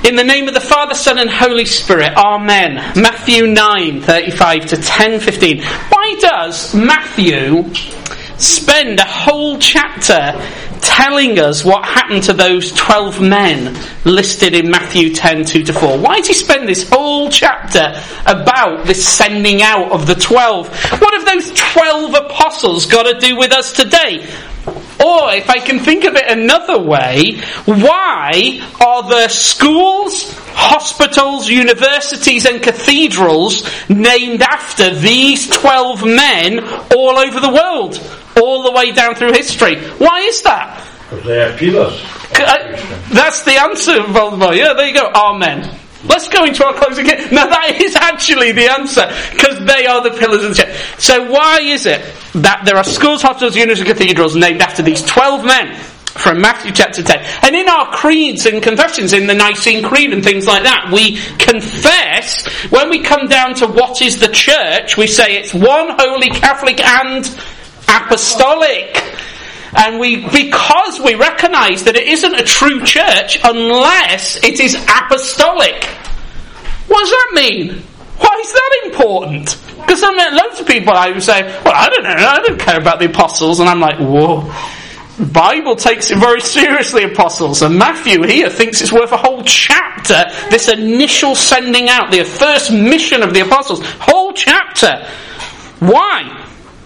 In the name of the Father, Son and Holy Spirit, Amen. Matthew 9:35 to 10:15. Why does Matthew spend a whole chapter telling us what happened to those 12 men listed in Matthew 10:2 to 4? Why does he spend this whole chapter about this sending out of the 12? What have those 12 apostles got to do with us today? Or, if I can think of it another way, why are the schools, hospitals, universities and cathedrals named after these 12 men all over the world, all the way down through history? Why is that? Because they are pillars. That's the answer, Voldemort. Yeah, there you go. Amen. Let's go into our closing. Now that is actually the answer, because they are the pillars of the church. So why is it that there are schools, hospitals, universities and cathedrals named after these 12 men from Matthew chapter 10? And in our creeds and confessions, in the Nicene Creed and things like that, we confess, when we come down to what is the church, we say it's one, holy, Catholic and apostolic. And because we recognise that it isn't a true church unless it is apostolic. What does that mean? Why is that important? Because I met loads of people who say, well, I don't know, I don't care about the apostles. And I'm like, whoa. The Bible takes it very seriously, apostles. And Matthew here thinks it's worth a whole chapter, this initial sending out, the first mission of the apostles. Whole chapter. Why?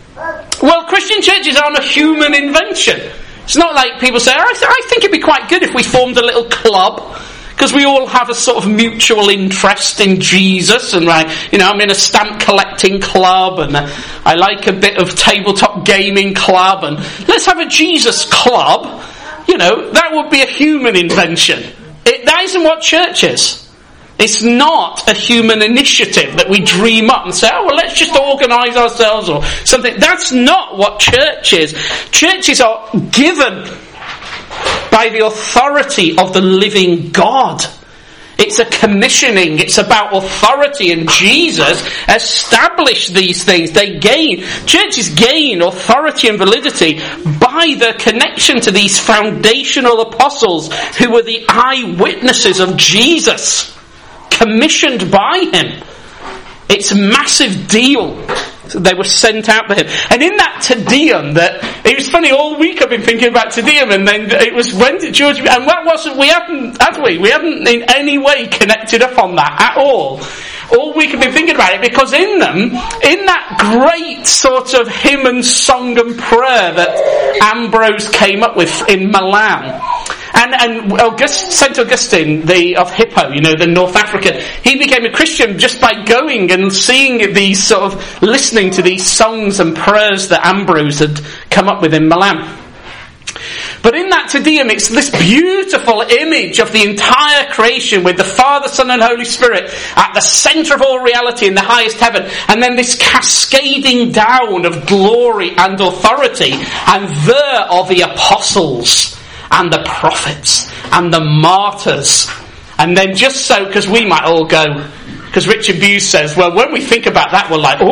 Well, Christian churches aren't a human invention. It's not like people say, I think it'd be quite good if we formed a little club, because we all have a sort of mutual interest in Jesus, and I'm in a stamp collecting club, and I like a bit of tabletop gaming club, and let's have a Jesus club. That would be a human invention. That isn't what church is. It's not a human initiative that we dream up and say, let's just organise ourselves or something. That's not what church is. Churches are given by the authority of the living God. It's a commissioning. It's about authority, and Jesus established these things. Churches gain authority and validity by their connection to these foundational apostles who were the eyewitnesses of Jesus, commissioned by him. It's a massive deal. So they were sent out by him. And in that Te Deum, it was funny, all week I've been thinking about Te Deum, and then it was, when did George, and that wasn't, we hadn't in any way connected up on that at all. All week I've been thinking about it, because in that great sort of hymn and song and prayer that Ambrose came up with in Milan, and St. Augustine of Hippo, the North African, he became a Christian just by going and seeing these sort of, listening to these songs and prayers that Ambrose had come up with in Milan. But in that Te Deum, it's this beautiful image of the entire creation with the Father, Son and Holy Spirit at the centre of all reality in the highest heaven. And then this cascading down of glory and authority. And there are the apostles and the prophets and the martyrs. And then just so, because we might all go, because Richard Buse says, well, when we think about that, we're like,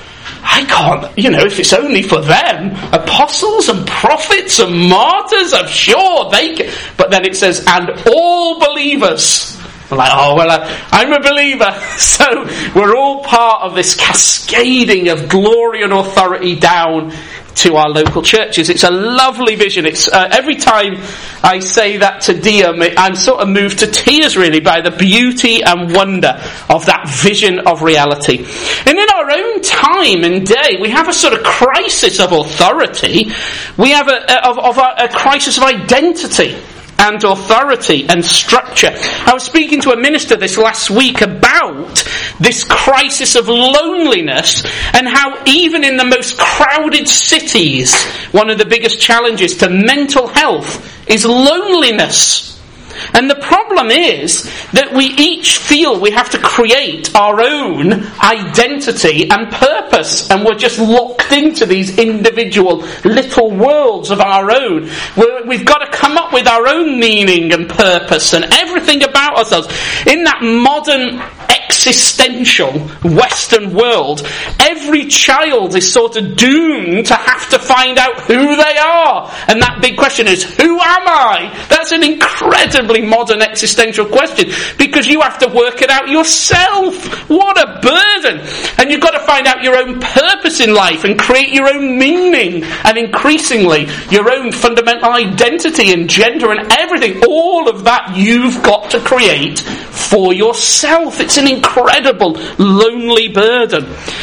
I can't, if it's only for them, apostles and prophets and martyrs, I'm sure they can. But then it says, and all believers. We're like, I'm a believer. So we're all part of this cascading of glory and authority down to our local churches. It's a lovely vision. It's every time I say that Te Deum, I'm sort of moved to tears really by the beauty and wonder of that vision of reality. And in our own time and day, we have a sort of crisis of authority. We have a crisis of identity and authority and structure. I was speaking to a minister this last week about this crisis of loneliness, and how even in the most crowded cities, one of the biggest challenges to mental health is loneliness. And the problem is that we each feel we have to create our own identity and purpose, and we're just locked into these individual little worlds of our own. We've got to come up with our own meaning and purpose and everything about ourselves. In that modern existential Western world, every child is sort of doomed to have to find out who they are. And that big question is, who am I? That's an incredibly modern existential question, because you have to work it out yourself. What a burden. And you've got to find out your own purpose in life and create your own meaning, and increasingly your own fundamental identity and gender and everything. All of that you've got to create for yourself. It's an incredible lonely burden.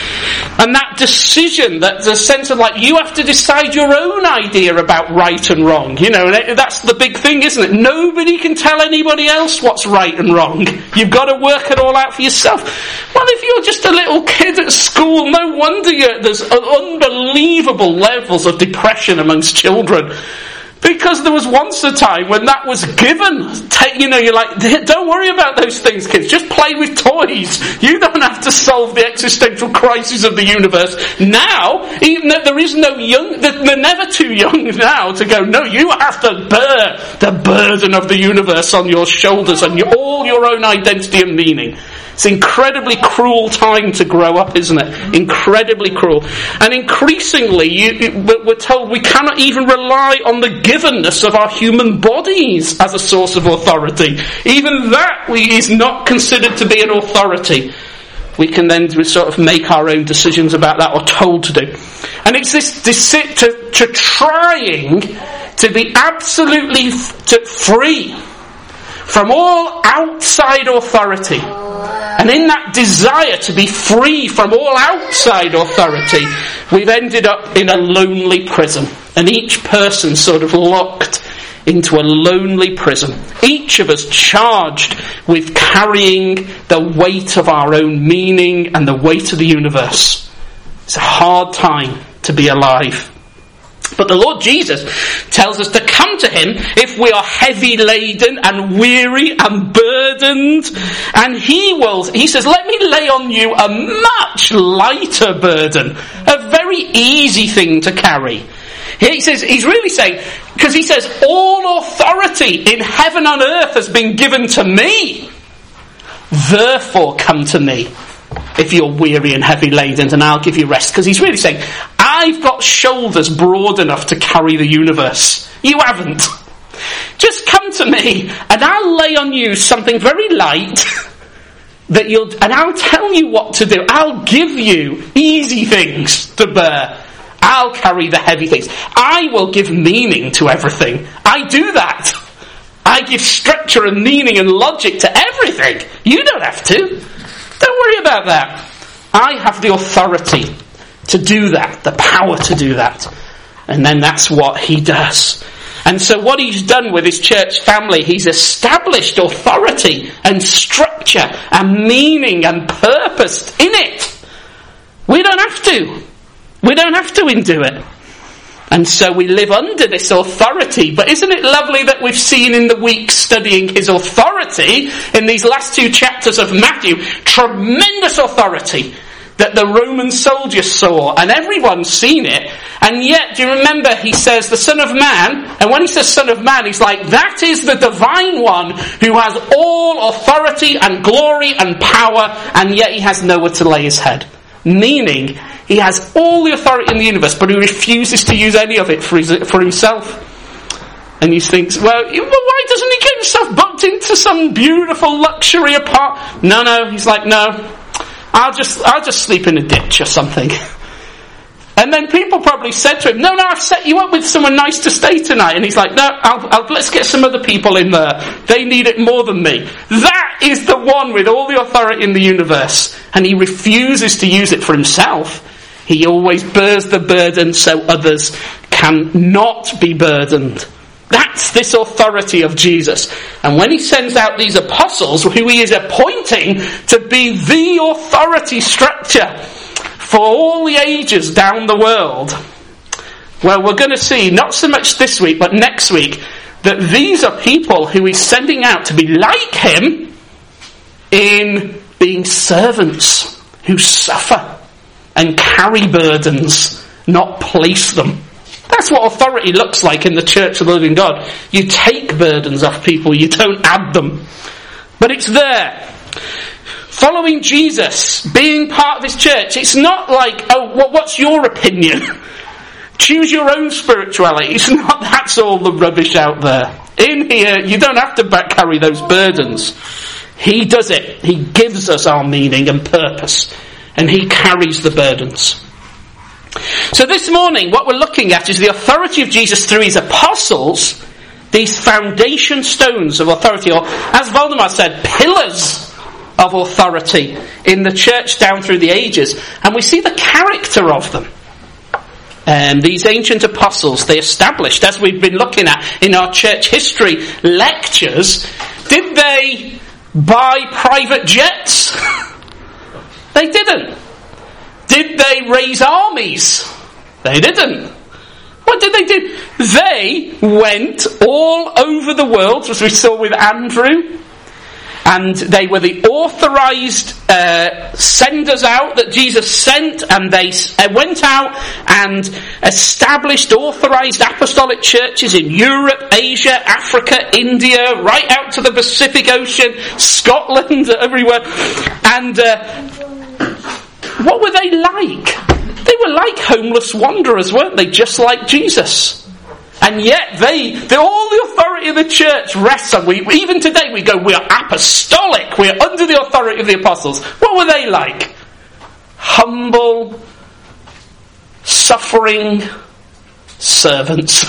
And that decision, that the sense of like, you have to decide your own idea about right and wrong. You know, that's the big thing, isn't it? Nobody can tell anybody else what's right and wrong. You've got to work it all out for yourself. Well, if you're just a little kid at school, no wonder there's unbelievable levels of depression amongst children. Because there was once a time when that was given. You're like, don't worry about those things, kids. Just play with toys. You don't have to solve the existential crisis of the universe. Now, even though there is no young, they're never too young now to go, no, you have to bear the burden of the universe on your shoulders and all your own identity and meaning. It's an incredibly cruel time to grow up, isn't it? Incredibly cruel. And increasingly, we're told we cannot even rely on the givenness of our human bodies as a source of authority. Even that is not considered to be an authority. We can then sort of make our own decisions about that, or told to do. And it's this to trying to be absolutely free from all outside authority. And in that desire to be free from all outside authority, we've ended up in a lonely prison. And each person sort of locked into a lonely prison. Each of us charged with carrying the weight of our own meaning and the weight of the universe. It's a hard time to be alive. But the Lord Jesus tells us to come to him if we are heavy laden and weary and burdened. And he says, let me lay on you a much lighter burden. A very easy thing to carry. He says, he's really saying, because he says, all authority in heaven and earth has been given to me. Therefore come to me if you're weary and heavy laden, and I'll give you rest. Because he's really saying, I've got shoulders broad enough to carry the universe. You haven't. Just come to me and I'll lay on you something very light and I'll tell you what to do. I'll give you easy things to bear. I'll carry the heavy things. I will give meaning to everything. I do that. I give structure and meaning and logic to everything. You don't have to. Don't worry about that. I have the authority to do that, the power to do that. And then that's what he does. And so what he's done with his church family, he's established authority and structure and meaning and purpose in it. We don't have to. We don't have to undo it. And so we live under this authority. But isn't it lovely that we've seen in the week studying his authority in these last 2 chapters of Matthew, tremendous authority that the Roman soldiers saw, and everyone's seen it. And yet, do you remember, he says the Son of Man, and when he says Son of Man, he's like, that is the divine one who has all authority and glory and power, and yet he has nowhere to lay his head. Meaning, he has all the authority in the universe, but he refuses to use any of it for himself. And he thinks, well, why doesn't he get himself booked into some beautiful luxury apartment? No, he's like, no, I'll just sleep in a ditch or something. And then people probably said to him, no, I've set you up with someone nice to stay tonight. And he's like, no, let's get some other people in there. They need it more than me. That is the one with all the authority in the universe. And he refuses to use it for himself. He always bears the burden so others can not be burdened. That's this authority of Jesus. And when he sends out these apostles, who he is appointing to be the authority structure for all the ages down the world, well, we're going to see, not so much this week, but next week, that these are people who he's sending out to be like him in being servants who suffer and carry burdens, not place them. That's what authority looks like in the Church of the Living God. You take burdens off people, you don't add them. But it's there. Following Jesus, being part of his church, it's not like, oh, what's your opinion? Choose your own spirituality. It's not that's all the rubbish out there. In here, you don't have to carry those burdens. He does it. He gives us our meaning and purpose. And he carries the burdens. So this morning, what we're looking at is the authority of Jesus through his apostles, these foundation stones of authority, or as Valdemar said, pillars of authority in the church down through the ages. And we see the character of them. These ancient apostles, they established, as we've been looking at in our church history lectures, did they buy private jets? They didn't. Did they raise armies? They didn't. What did they do? They went all over the world, as we saw with Andrew, and they were the authorized senders out that Jesus sent, and they went out and established authorized apostolic churches in Europe, Asia, Africa, India, right out to the Pacific Ocean, Scotland, everywhere. And what were they like? They were like homeless wanderers, weren't they? Just like Jesus. And yet all the authority of the church rests on, even today we go, we are apostolic, we are under the authority of the apostles. What were they like? Humble, suffering servants.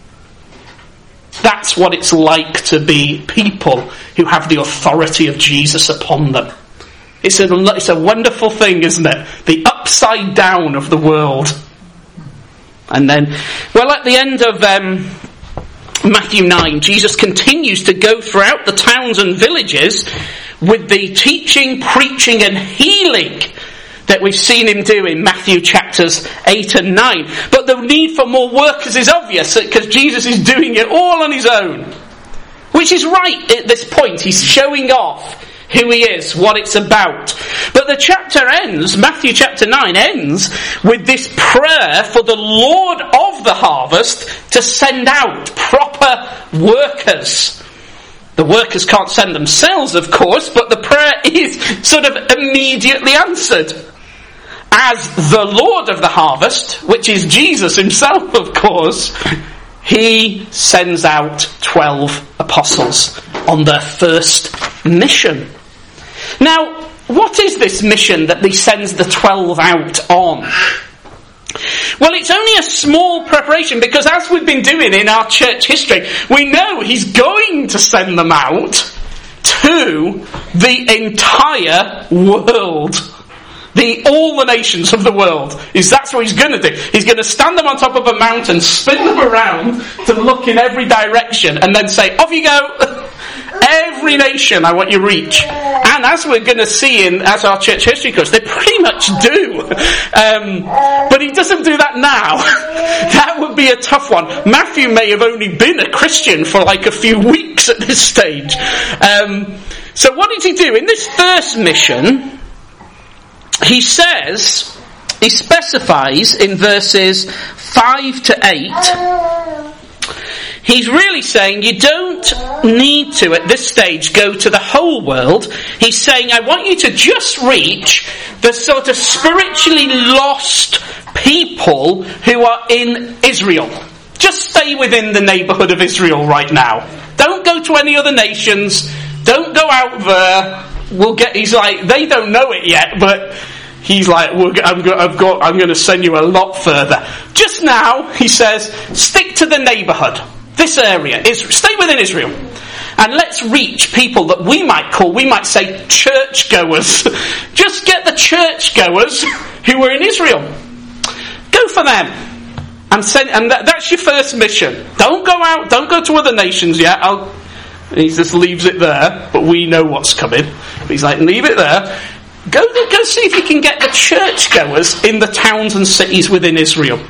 That's what it's like to be people who have the authority of Jesus upon them. It's a wonderful thing, isn't it? The upside down of the world. And then, well, at the end of Matthew 9, Jesus continues to go throughout the towns and villages with the teaching, preaching and healing that we've seen him do in Matthew chapters 8 and 9. But the need for more workers is obvious because Jesus is doing it all on his own. Which is right at this point. He's showing off who he is, what it's about. But the chapter ends, Matthew chapter 9 ends with this prayer for the Lord of the harvest to send out proper workers. The workers can't send themselves, of course, but the prayer is sort of immediately answered. As the Lord of the harvest, which is Jesus himself, of course, he sends out 12 apostles on their first mission. Now, what is this mission that he sends the 12 out on? Well, it's only a small preparation because as we've been doing in our church history, we know he's going to send them out to the entire world. All the nations of the world. That's what he's going to do. He's going to stand them on top of a mountain, spin them around to look in every direction, and then say, off you go. Every nation I want you to reach. And as we're going to see as our church history goes, they pretty much do. But he doesn't do that now. That would be a tough one. Matthew may have only been a Christian for like a few weeks at this stage. So what did he do? In this first mission, he specifies in verses 5 to 8, he's really saying you don't need to, at this stage, go to the whole world. He's saying, I want you to just reach the sort of spiritually lost people who are in Israel. Just stay within the neighbourhood of Israel right now. Don't go to any other nations. Don't go out there. He's like, they don't know it yet, but he's like, I'm going to send you a lot further. Just now, he says, stick to the neighbourhood. This area. Stay within Israel. And let's reach people that we might say churchgoers. Just get the churchgoers who were in Israel. Go for them. And that's your first mission. Don't go out, don't go to other nations yet. He just leaves it there, but we know what's coming. But he's like, leave it there. Go see if you can get the churchgoers in the towns and cities within Israel.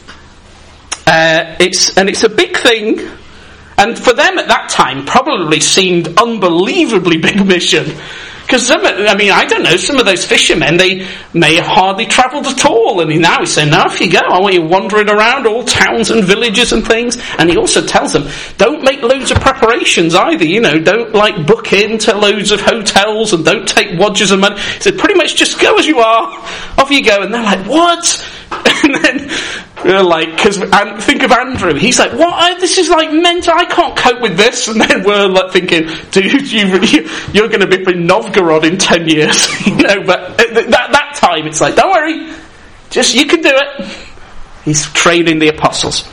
It's a big thing, and for them at that time probably seemed unbelievably big mission, Because I don't know, some of those fishermen, they may have hardly travelled at all. And now he's saying, now off you go. I want you wandering around all towns and villages and things. And he also tells them, don't make loads of preparations either. Don't book into loads of hotels and don't take wadges of money. He said, pretty much just go as you are. Off you go. And they're like, what? And then because think of Andrew, he's like, what? This is mental. I can't cope with this. And then we're thinking, dude, you're going to be in Novgorod in 10 years, But at that time, it's like, don't worry, just you can do it. He's training the apostles.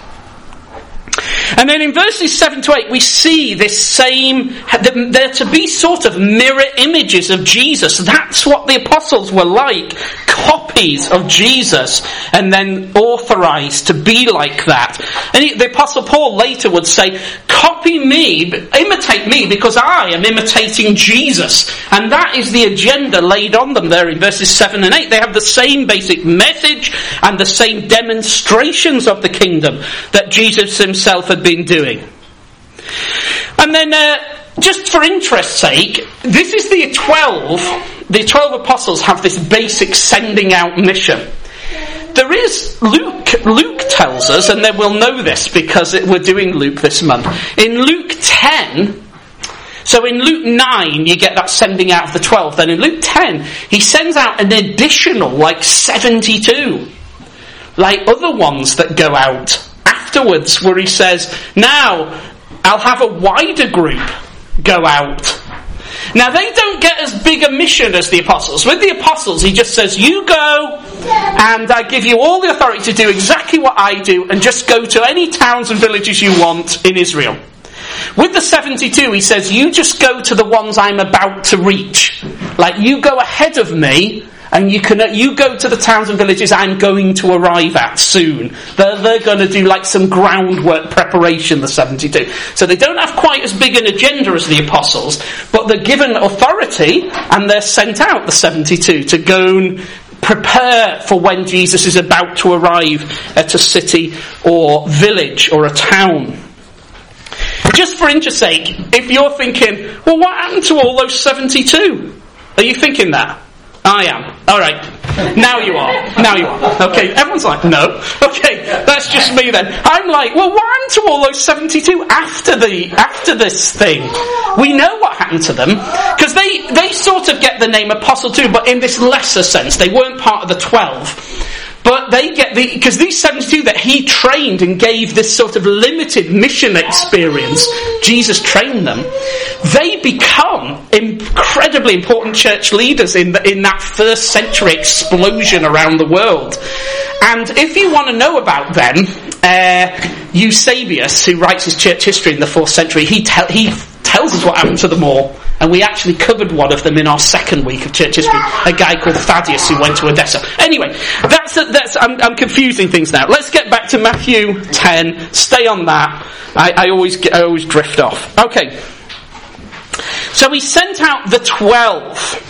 And then in verses 7 to 8, we see this same, they're to be sort of mirror images of Jesus. That's what the apostles were like, copies of Jesus, and then authorized to be like that. And the apostle Paul later would say, copy me, imitate me, because I am imitating Jesus. And that is the agenda laid on them there in verses 7 and 8. They have the same basic message and the same demonstrations of the kingdom that Jesus himself had been doing. And then, just for interest's sake, this is the 12. The 12 apostles have this basic sending out mission. There is Luke tells us, and then we'll know this because we're doing Luke this month. In Luke 10, so in Luke 9, you get that sending out of the 12. Then in Luke 10, he sends out an additional 72, other ones that go out afterwards, where he says, now I'll have a wider group go out. Now they don't get as big a mission as the apostles. With the apostles, he just says, you go, and I give you all the authority to do exactly what I do, and just go to any towns and villages you want in Israel. With the 72, he says, you just go to the ones I'm about to reach. You go ahead of me, and you go to the towns and villages I'm going to arrive at soon. They're going to do some groundwork preparation, the 72. So they don't have quite as big an agenda as the apostles, but they're given authority and they're sent out, the 72, to go and prepare for when Jesus is about to arrive at a city or village or a town. Just for interest's sake, if you're thinking, well, what happened to all those 72? Are you thinking that? I am. All right. Now you are. Okay. Everyone's like, no. Okay. That's just me then. I'm like, well, what happened to all those 72 after this thing? We know what happened to them, because they sort of get the name apostle too, but in this lesser sense. They weren't part of the 12. But they get because these 72 that he trained and gave this sort of limited mission experience, Jesus trained them, they become incredibly important church leaders in that first century explosion around the world. And if you want to know about them, Eusebius, who writes his church history in the 4th century, he tells us what happened to them all. And we actually covered one of them in our second week of church history, a guy called Thaddeus who went to Edessa. Anyway, I'm confusing things now. Let's get back to Matthew 10. Stay on that. I always drift off. Okay. So he sent out the 12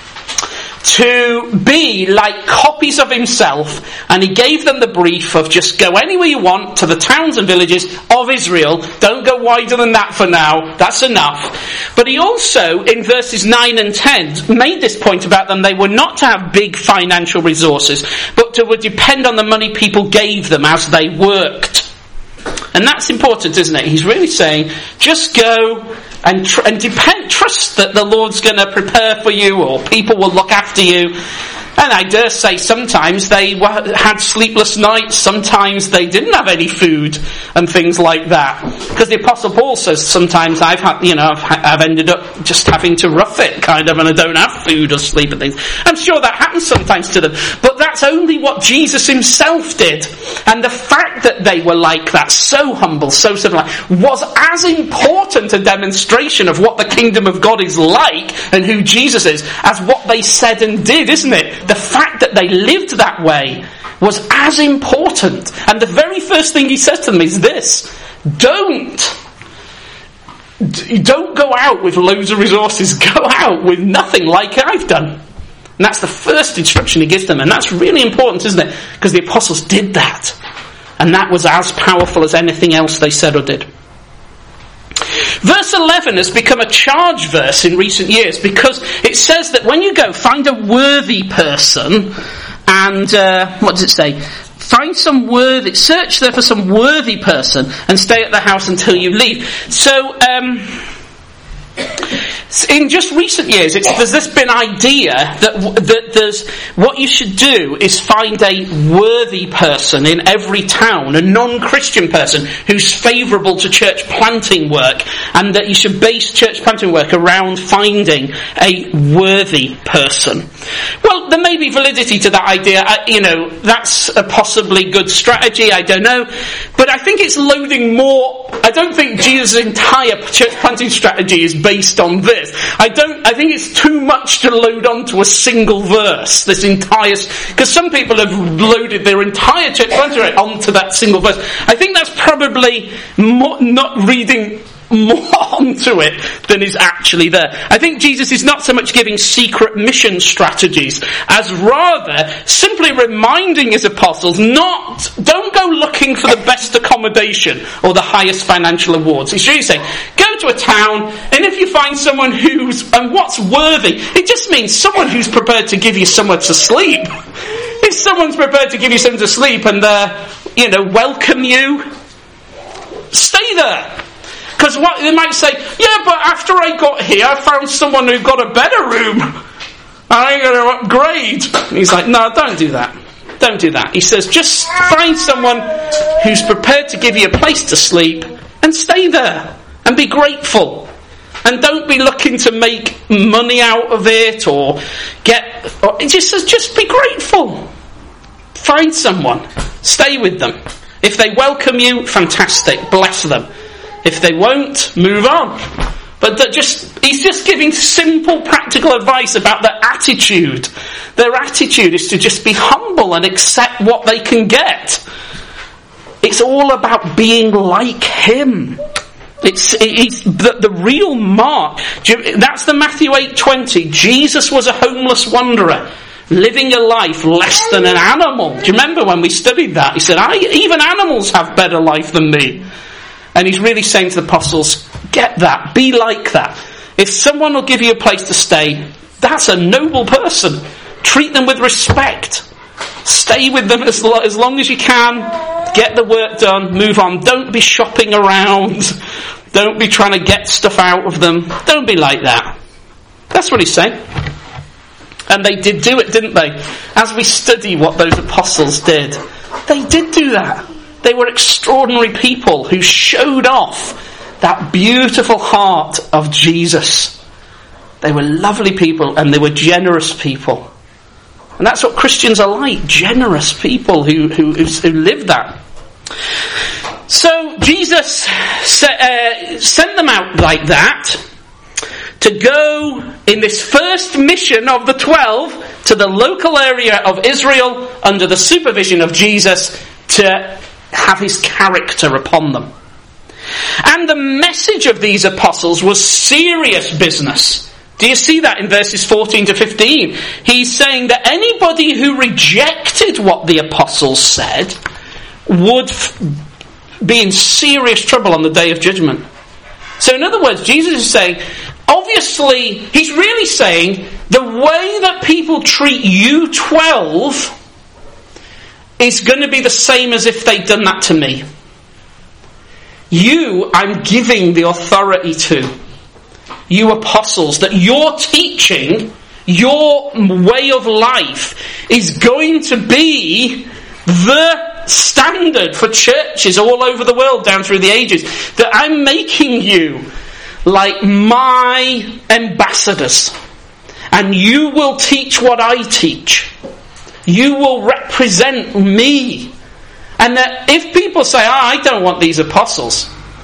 to be like copies of himself, and he gave them the brief of just go anywhere you want to the towns and villages of Israel. Don't go wider than that for now. That's enough. But he also, in verses 9 and 10, made this point about them. They were not to have big financial resources, but to depend on the money people gave them as they worked. And that's important, isn't it? He's really saying, just go and trust that the Lord's going to prepare for you, or people will look after you. And I dare say sometimes they had sleepless nights, sometimes they didn't have any food and things like that. Because the Apostle Paul says sometimes I've ended up just having to rough it, kind of, and I don't have food or sleep and things. I'm sure that happens sometimes to them. But that's only what Jesus himself did. And the fact that they were like that, so humble, so civilized, was as important a demonstration of what the kingdom of God is like and who Jesus is as what they said and did, isn't it? The fact that they lived that way was as important. And the very first thing he says to them is this: don't go out with loads of resources. Go out with nothing, like I've done. And that's the first instruction he gives them. And that's really important, isn't it? Because the apostles did that. And that was as powerful as anything else they said or did. Verse 11 has become a charge verse in recent years because it says that when you go, find a worthy person, and what does it say? Search there for some worthy person and stay at the house until you leave. So, in just recent years, there's this been idea that there's what you should do is find a worthy person in every town, a non-Christian person who's favourable to church planting work, and that you should base church planting work around finding a worthy person. Well, there may be validity to that idea. That's a possibly good strategy. I don't know, but I think it's loading more. I don't think Jesus' entire church planting strategy is based on this. I think it's too much to load onto a single verse, this entire, because some people have loaded their entire church planting onto that single verse. I think that's probably not reading more onto it than is actually there. I think Jesus is not so much giving secret mission strategies as rather simply reminding his apostles don't go looking for the best accommodation or the highest financial awards. He's really saying, go to a town, and if you find someone and what's worthy, it just means someone who's prepared to give you somewhere to sleep. If someone's prepared to give you somewhere to sleep and welcome you, stay there. Because what they might say, yeah, but after I got here, I found someone who got a better room. I'm going to upgrade. And he's like, no, don't do that. Don't do that. He says, just find someone who's prepared to give you a place to sleep and stay there and be grateful. And don't be looking to make money out of it it just says, just be grateful. Find someone. Stay with them. If they welcome you, fantastic. Bless them. If they won't, move on. But he's just giving simple, practical advice about their attitude. Their attitude is to just be humble and accept what they can get. It's all about being like him. It's the real mark. That's the Matthew 8:20. Jesus was a homeless wanderer, living a life less than an animal. Do you remember when we studied that? He said, even animals have better life than me. And he's really saying to the apostles, get that, be like that. If someone will give you a place to stay, that's a noble person. Treat them with respect. Stay with them as long as you can. Get the work done, move on. Don't be shopping around. Don't be trying to get stuff out of them. Don't be like that. That's what he's saying. And they did do it, didn't they? As we study what those apostles did, they did do that. They were extraordinary people who showed off that beautiful heart of Jesus. They were lovely people and they were generous people. And that's what Christians are like, generous people who live that. So Jesus sent them out like that to go in this first mission of the 12 to the local area of Israel under the supervision of Jesus to have his character upon them. And the message of these apostles was serious business. Do you see that in verses 14 to 15? He's saying that anybody who rejected what the apostles said would be in serious trouble on the day of judgment. So in other words, Jesus is saying, obviously, he's really saying the way that people treat you 12 is going to be the same as if they'd done that to me. You, I'm giving the authority to. You apostles, that your teaching, your way of life is going to be the standard for churches all over the world down through the ages. That I'm making you like my ambassadors. And you will teach what I teach. You will represent me. And that if people say, I don't want these apostles,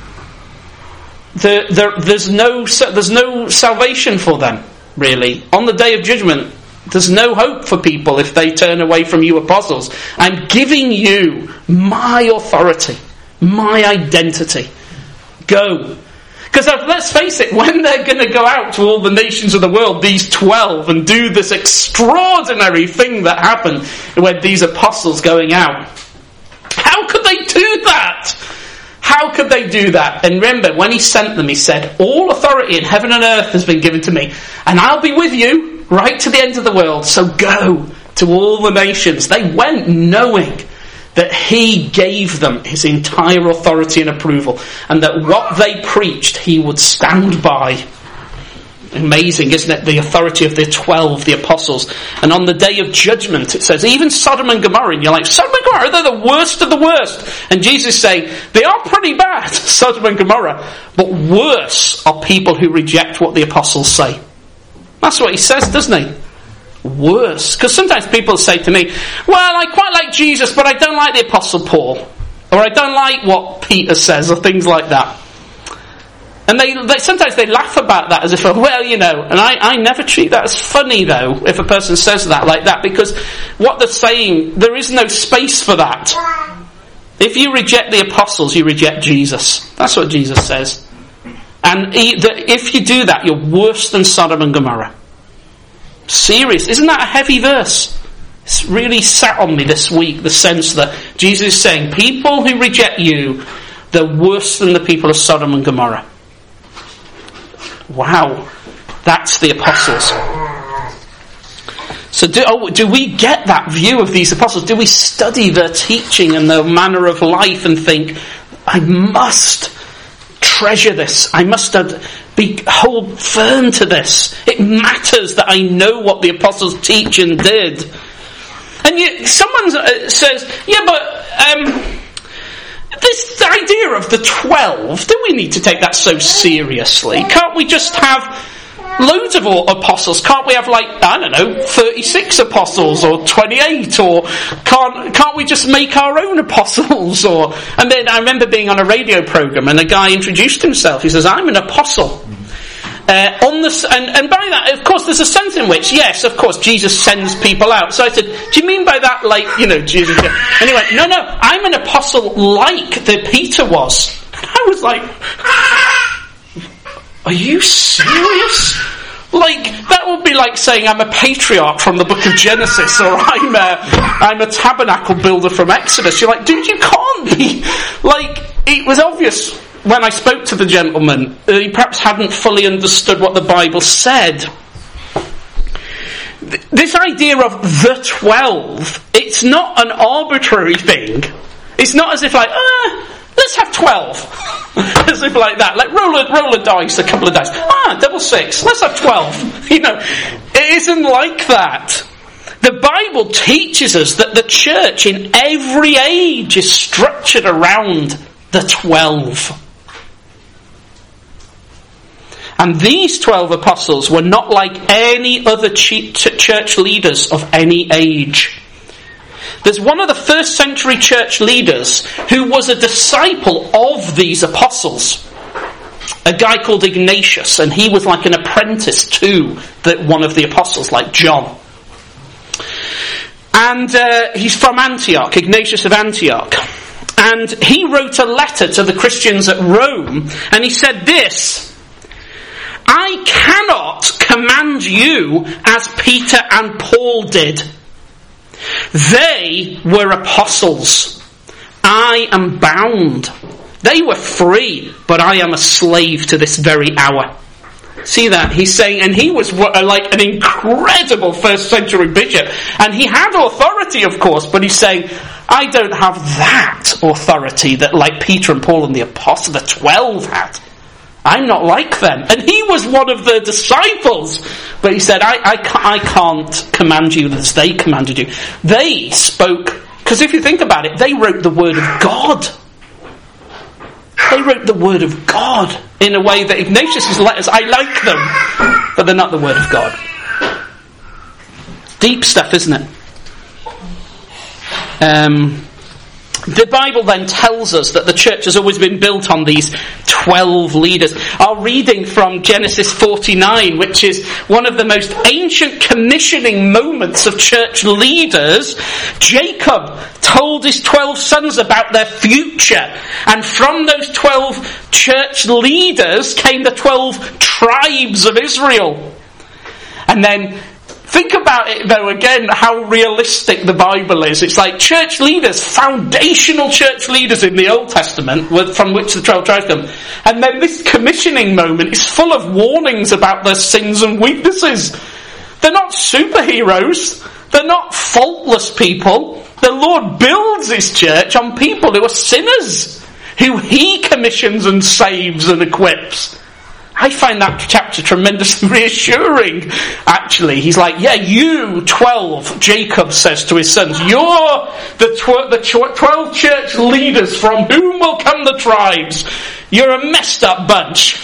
there's no salvation for them, really. On the day of judgment, there's no hope for people if they turn away from you apostles. I'm giving you my authority, my identity. Go. Because let's face it, when they're going to go out to all the nations of the world, these 12, and do this extraordinary thing that happened with these apostles going out, how could they do that? How could they do that? And remember, when he sent them, he said, all authority in heaven and earth has been given to me, and I'll be with you right to the end of the world, so go to all the nations. They went knowing that he gave them his entire authority and approval, and that what they preached he would stand by. Amazing, isn't it? The authority of the 12, the apostles. And on the day of judgment, it says, even Sodom and Gomorrah, and you're like, Sodom and Gomorrah, they're the worst of the worst. And Jesus is saying, they are pretty bad, Sodom and Gomorrah, but worse are people who reject what the apostles say. That's what he says, doesn't he? Worse. Because sometimes people say to me, well, I quite like Jesus, but I don't like the Apostle Paul. Or I don't like what Peter says, or things like that. And they sometimes they laugh about that as if, well, you know, and I never treat that as funny, though, if a person says that like that, because what they're saying, there is no space for that. If you reject the apostles, you reject Jesus. That's what Jesus says. And if you do that, you're worse than Sodom and Gomorrah. Serious. Isn't that a heavy verse? It's really sat on me this week, the sense that Jesus is saying, people who reject you, they're worse than the people of Sodom and Gomorrah. Wow, that's the apostles. So do we get that view of these apostles? Do we study their teaching and their manner of life and think, I must treasure this, I must hold firm to this. It matters that I know what the apostles teach and did. And someone says, yeah, but this idea of the 12, do we need to take that so seriously? Can't we just have loads of apostles? Can't we have 36 apostles or 28? Or can't we just make our own apostles? And then I remember being on a radio program and a guy introduced himself. He says, I'm an apostle. And by that, of course, there's a sense in which, yes, of course, Jesus sends people out. So I said, do you mean by that, Jesus? Anyway, no, I'm an apostle like that Peter was. And I was like, are you serious? That would be like saying I'm a patriarch from the book of Genesis, or I'm a tabernacle builder from Exodus. You're like, dude, you can't be. It was obvious when I spoke to the gentleman, he perhaps hadn't fully understood what the Bible said. This idea of the 12, it's not an arbitrary thing. It's not as if let's have 12. As if like that. Roll a dice, a couple of dice. Double 6. Let's have 12. It isn't like that. The Bible teaches us that the church in every age is structured around the 12. And these 12 apostles were not like any other church leaders of any age. There's one of the first century church leaders who was a disciple of these apostles. A guy called Ignatius, and he was like an apprentice to one of the apostles, like John. And he's from Antioch, Ignatius of Antioch. And he wrote a letter to the Christians at Rome, and he said this: I cannot command you as Peter and Paul did. They were apostles. I am bound. They were free, but I am a slave to this very hour. See that? He's saying, and he was like an incredible first century bishop, and he had authority, of course, but he's saying, I don't have that authority that like Peter and Paul and the apostles, the 12 had. I'm not like them. And he was one of the disciples. But he said, I can't command you as they commanded you. They spoke, because if you think about it, they wrote the Word of God. They wrote the Word of God in a way that Ignatius' letters, I like them, but they're not the Word of God. Deep stuff, isn't it? The Bible then tells us that the church has always been built on these 12 leaders. Our reading from Genesis 49, which is one of the most ancient commissioning moments of church leaders, Jacob told his 12 sons about their future. And from those 12 church leaders came the 12 tribes of Israel. And then Think about it, though, again, how realistic the Bible is. It's like church leaders, foundational church leaders in the Old Testament, from which the 12 tribes come. And then this commissioning moment is full of warnings about their sins and weaknesses. They're not superheroes. They're not faultless people. The Lord builds his church on people who are sinners, who he commissions and saves and equips. I find that chapter tremendously reassuring, actually. He's like, yeah, you, 12, Jacob says to his sons, you're the 12 church leaders from whom will come the tribes. You're a messed up bunch.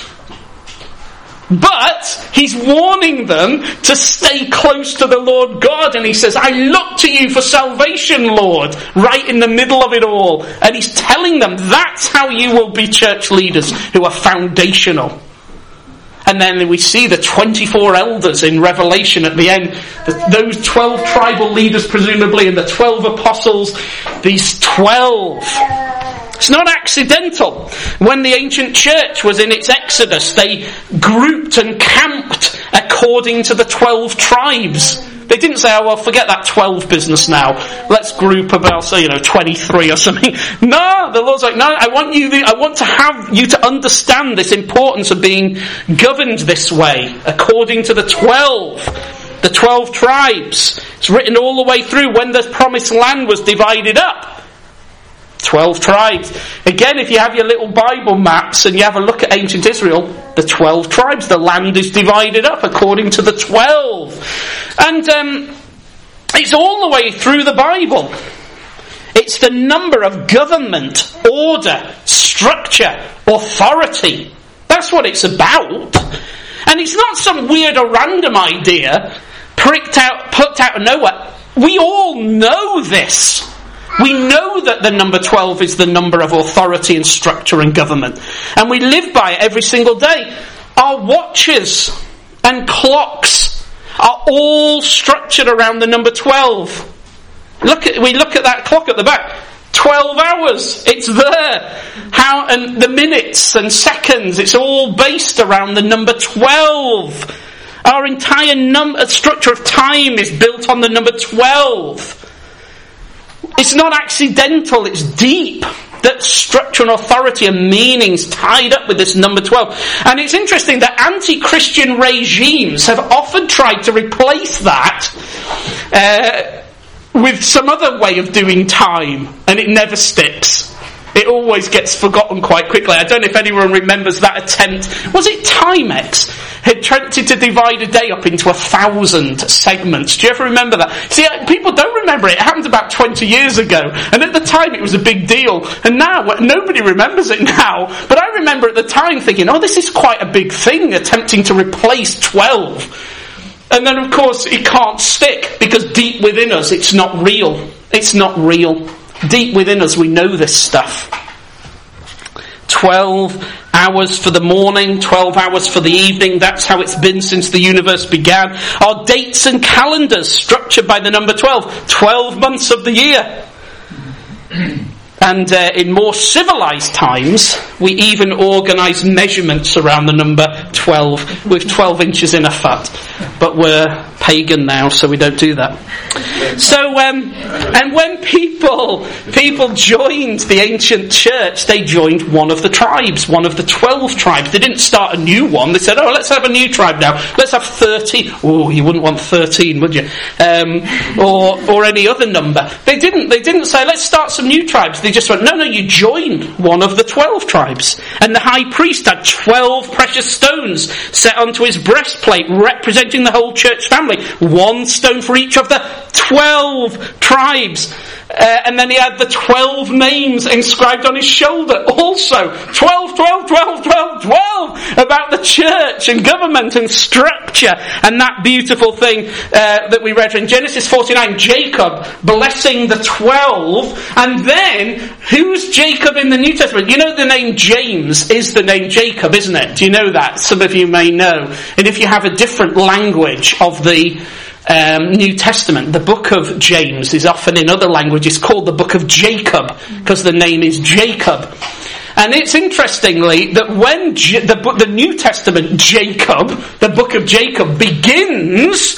But he's warning them to stay close to the Lord God. And he says, I look to you for salvation, Lord, right in the middle of it all. And he's telling them that's how you will be church leaders who are foundational. And then we see the 24 elders in Revelation at the end. Those 12 tribal leaders, presumably, and the 12 apostles. These 12. It's not accidental. When the ancient church was in its exodus, they grouped and camped according to the 12 tribes. They didn't say, oh, well, forget that 12 business now. Let's group about, 23 or something. No, the Lord's like, no, I want to have you to understand this importance of being governed this way, according to the 12 tribes. It's written all the way through when the promised land was divided up. 12 tribes. Again, if you have your little Bible maps and you have a look at ancient Israel, the 12 tribes, the land is divided up according to the 12. And it's all the way through the Bible. It's the number of government, order, structure, authority. That's what it's about. And it's not some weird or random idea plucked out of nowhere. We all know this. We know that the number 12 is the number of authority and structure and government. And we live by it every single day. Our watches and clocks are all structured around the number 12. We look at that clock at the back. 12 hours. It's there. And the minutes and seconds, it's all based around the number 12. Our entire structure of time is built on the number 12. It's not accidental, it's deep. That structure and authority and meanings tied up with this number 12. And it's interesting that anti-Christian regimes have often tried to replace that with some other way of doing time, and it never sticks. It always gets forgotten quite quickly. I don't know if anyone remembers that attempt. Was it Timex? Had attempted to divide a day up into 1,000 segments. Do you ever remember that? See, people don't remember it. It happened about 20 years ago. And at the time it was a big deal. And now, nobody remembers it now. But I remember at the time thinking, oh, this is quite a big thing, attempting to replace 12. And then, of course, it can't stick, because deep within us, it's not real. It's not real. Deep within us, we know this stuff. 12 hours for the morning, 12 hours for the evening. That's how it's been since the universe began. Our dates and calendars structured by the number 12. 12 months of the year. And in more civilized times, we even organise measurements around the number 12 with 12 inches in a foot. But we're pagan now, so we don't do that. So, and when people joined the ancient church, they joined one of the tribes, one of the 12 tribes. They didn't start a new one. They said, oh, let's have a new tribe now. Let's have 30. Oh, you wouldn't want 13, would you? Or any other number. They didn't say, let's start some new tribes. They just went, no, you join one of the 12 tribes. And the high priest had 12 precious stones set onto his breastplate, representing the whole church family. One stone for each of the 12 tribes. And then he had the 12 names inscribed on his shoulder also. 12, 12, 12, 12, 12 about the church and government and structure and that beautiful thing that we read in Genesis 49. Jacob blessing the 12. And then, who's Jacob in the New Testament? You know the name James is the name Jacob, isn't it? Do you know that? Some of you may know. And if you have a different language of the New Testament, the book of James is often in other languages called the book of Jacob, because the name is Jacob. And it's interestingly that when the New Testament Jacob, the book of Jacob, begins,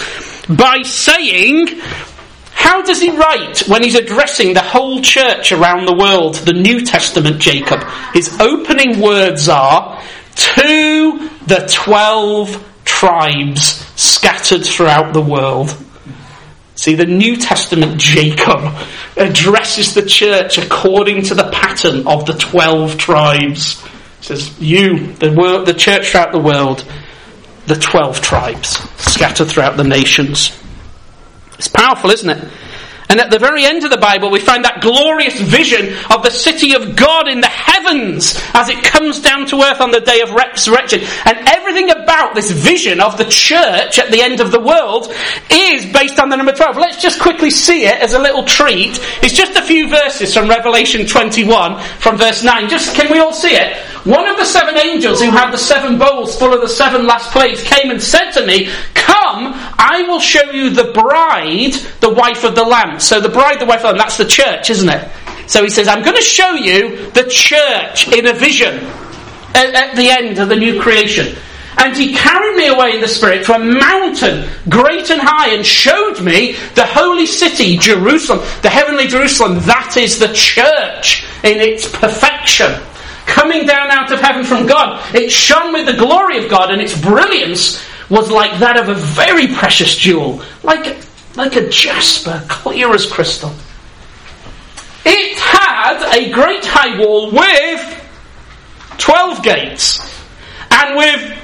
by saying, how does he write when he's addressing the whole church around the world, the New Testament Jacob? His opening words are, to the 12 tribes scattered throughout the world. See, the New Testament Jacob addresses the church according to the pattern of the 12 tribes. He says, the church throughout the world, the 12 tribes scattered throughout the nations. It's powerful, isn't it? And at the very end of the Bible, we find that glorious vision of the city of God in the heavens as it comes down to earth on the day of resurrection. And everything about this vision of the church at the end of the world is based on the number 12. Let's just quickly see it as a little treat. It's just a few verses from Revelation 21, from verse 9. Can we all see it? One of the 7 angels who had the 7 bowls full of the 7 last plagues came and said to me, come, I will show you the bride, the wife of the Lamb. So the bride, the wife of the Lamb, that's the church, isn't it? So he says, I'm going to show you the church in a vision at the end of the new creation. And he carried me away in the Spirit to a mountain, great and high, and showed me the holy city, Jerusalem, the heavenly Jerusalem. That is the church in its perfection, coming down out of heaven from God. It shone with the glory of God, and its brilliance was like that of a very precious jewel, like a jasper, clear as crystal. It had a great high wall with 12 gates, and with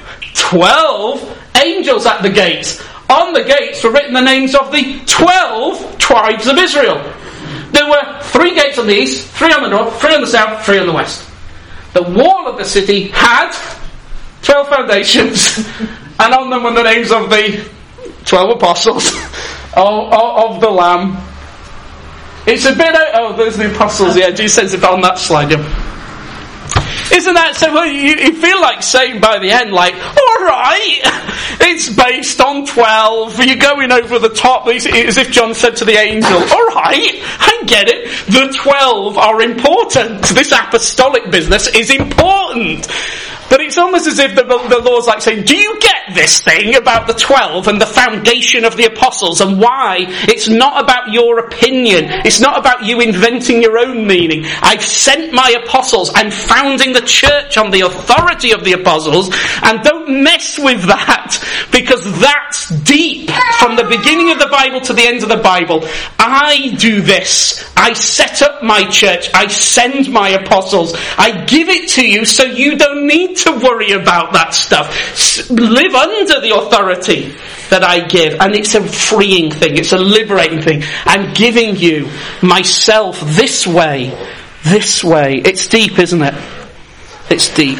12 angels at the gates. On the gates were written the names of the 12 tribes of Israel. There were 3 gates on the east, 3 on the north, 3 on the south, 3 on the west. The wall of the city had 12 foundations, and on them were the names of the 12 apostles of the Lamb. It's a bit... there's the apostles, yeah, Jesus says it on that slide, yeah. Isn't that so? Well, you feel like saying by the end, like, alright, it's based on 12, you're going over the top, as if John said to the angel, alright, I get it, the 12 are important, this apostolic business is important. But it's almost as if the Lord's like saying, do you get this thing about the 12 and the foundation of the apostles and why it's not about your opinion? It's not about you inventing your own meaning. I've sent my apostles. I'm founding the church on the authority of the apostles. And don't mess with that, because that's deep. From the beginning of the Bible to the end of the Bible, I do this. I set up my church. I send my apostles. I give it to you so you don't need to worry about that stuff. Live under the authority that I give. And it's a freeing thing. It's a liberating thing. I'm giving you myself this way. This way. It's deep, isn't it? It's deep.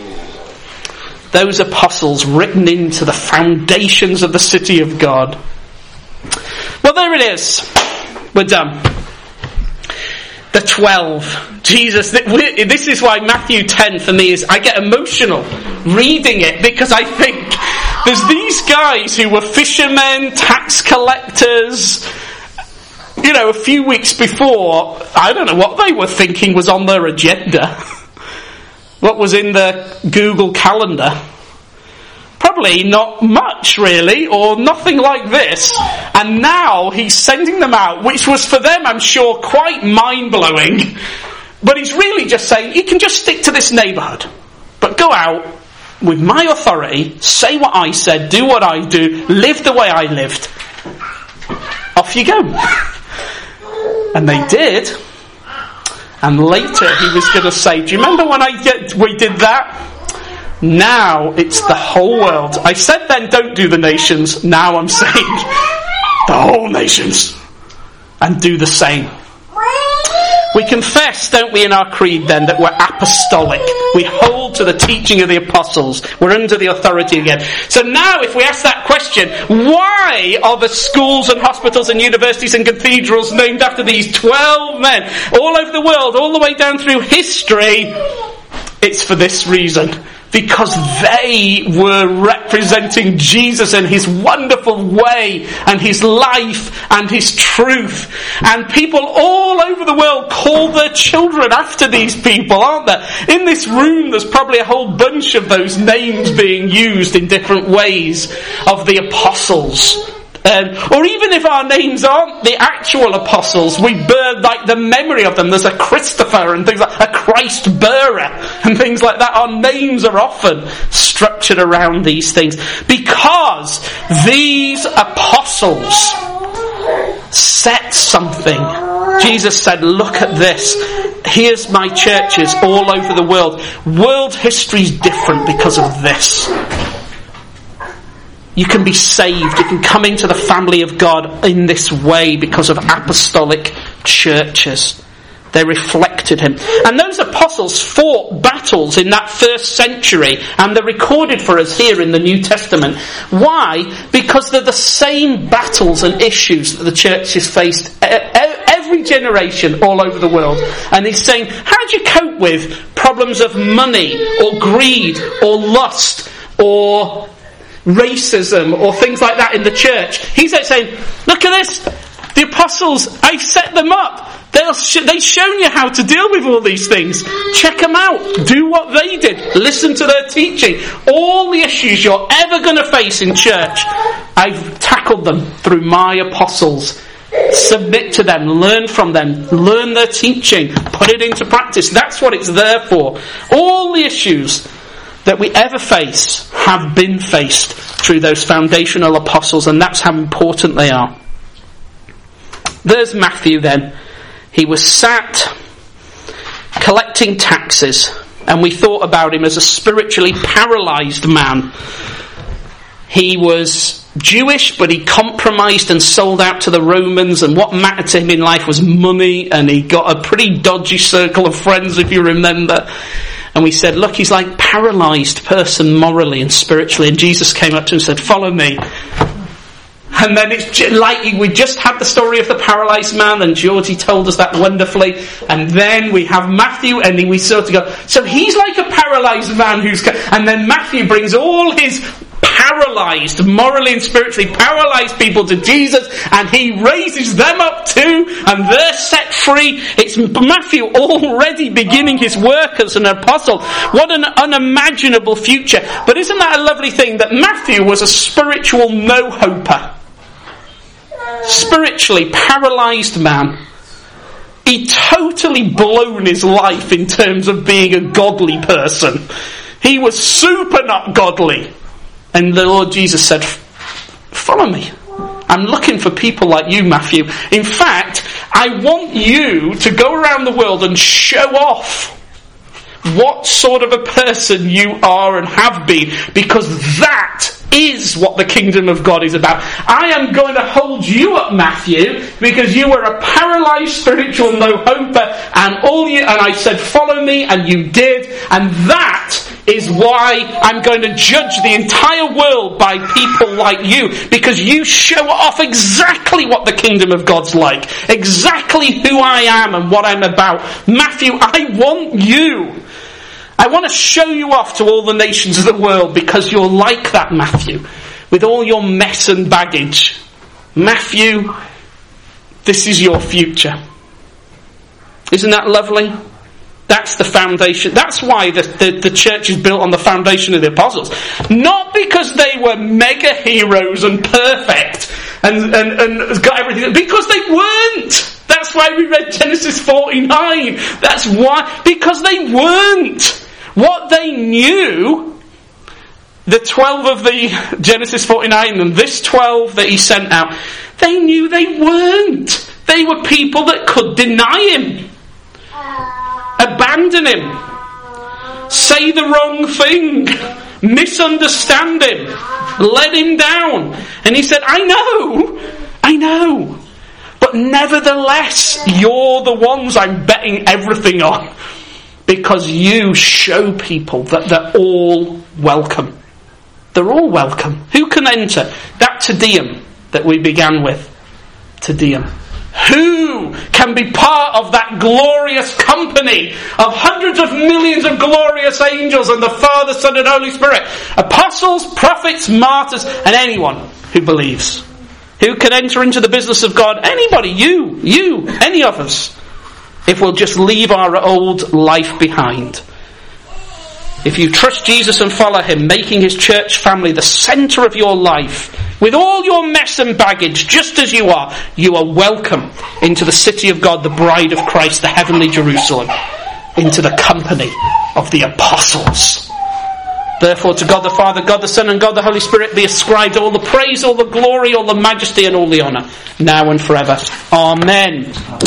Those apostles written into the foundations of the city of God. Well, there it is. We're done. The 12. Jesus, this is why Matthew 10 for me is, I get emotional reading it, because I think there's these guys who were fishermen, tax collectors, a few weeks before, I don't know what they were thinking was on their agenda. What was in the Google Calendar? Probably not much, really, or nothing like this. And now he's sending them out, which was for them, I'm sure, quite mind-blowing. But he's really just saying, you can just stick to this neighbourhood, but go out with my authority, say what I said, do what I do, live the way I lived. Off you go. And they did. And later he was going to say, do you remember when we did that? Now it's the whole world. I said then don't do the nations. Now I'm saying the whole nations. And do the same. We confess, don't we, in our creed then, that we're apostolic. We hold to the teaching of the apostles. We're under the authority again. So now if we ask that question, why are the schools and hospitals and universities and cathedrals named after these 12 men all over the world, all the way down through history? It's for this reason. Because they were representing Jesus and his wonderful way and his life and his truth. And people all over the world call their children after these people, aren't there? In this room there's probably a whole bunch of those names being used in different ways of the apostles Or even if our names aren't the actual apostles, we bear like the memory of them. There's a Christopher and things like a Christ bearer and things like that. Our names are often structured around these things because these apostles set something. Jesus said, look at this. Here's my churches all over the world. World history is different because of this. You can be saved. You can come into the family of God in this way because of apostolic churches. They reflected him. And those apostles fought battles in that first century, and they're recorded for us here in the New Testament. Why? Because they're the same battles and issues that the church has faced every generation all over the world. And he's saying, how do you cope with problems of money or greed or lust or racism or things like that in the church? He's saying, look at this. The apostles, I've set them up. They've shown you how to deal with all these things. Check them out. Do what they did. Listen to their teaching. All the issues you're ever going to face in church, I've tackled them through my apostles. Submit to them. Learn from them. Learn their teaching. Put it into practice. That's what it's there for. All the issues that we ever face have been faced through those foundational apostles, and that's how important they are. There's Matthew then. He was sat collecting taxes, and we thought about him as a spiritually paralysed man. He was Jewish, but he compromised and sold out to the Romans, and what mattered to him in life was money, and he got a pretty dodgy circle of friends, if you remember. And we said, look, he's like a paralysed person morally and spiritually, and Jesus came up to him and said, follow me. And then it's like we just had the story of the paralysed man, and Georgie told us that wonderfully. And then we have Matthew, and we sort of go, so he's like a paralysed man and then Matthew brings all his paralysed, morally and spiritually paralysed people to Jesus, and he raises them up too, and they're set free. It's Matthew already beginning his work as an apostle. What an unimaginable future. But isn't that a lovely thing that Matthew was a spiritual no-hoper? Spiritually paralysed man. He totally blown his life in terms of being a godly person. He was super not godly. And the Lord Jesus said, follow me. I'm looking for people like you, Matthew. In fact, I want you to go around the world and show off what sort of a person you are and have been, because that is what the kingdom of God is about. I am going to hold you up, Matthew, because you were a paralysed spiritual no-hoper, and I said, follow me, and you did, and that is why I'm going to judge the entire world by people like you, because you show off exactly what the kingdom of God's like, exactly who I am and what I'm about. Matthew, I want you. I want to show you off to all the nations of the world because you're like that, Matthew, with all your mess and baggage. Matthew, this is your future. Isn't that lovely? That's the foundation. That's why the church is built on the foundation of the apostles. Not because they were mega heroes and perfect and got everything. Because they weren't. That's why we read Genesis 49. That's why. Because they weren't. What they knew, the 12 of the Genesis 49 and this 12 that he sent out, they knew they weren't. They were people that could deny him. Abandon him, say the wrong thing, misunderstand him, let him down. And he said, I know, but nevertheless, you're the ones I'm betting everything on, because you show people that they're all welcome. They're all welcome. Who can enter? That Te Deum that we began with. Te Deum. Who can be part of that glorious company of hundreds of millions of glorious angels and the Father, Son and Holy Spirit? Apostles, prophets, martyrs, and anyone who believes. Who can enter into the business of God? Anybody, you, any of us. If we'll just leave our old life behind. If you trust Jesus and follow him, making his church family the centre of your life, with all your mess and baggage, just as you are welcome into the city of God, the bride of Christ, the heavenly Jerusalem, into the company of the apostles. Therefore, to God the Father, God the Son, and God the Holy Spirit be ascribed all the praise, all the glory, all the majesty, and all the honour, now and forever. Amen.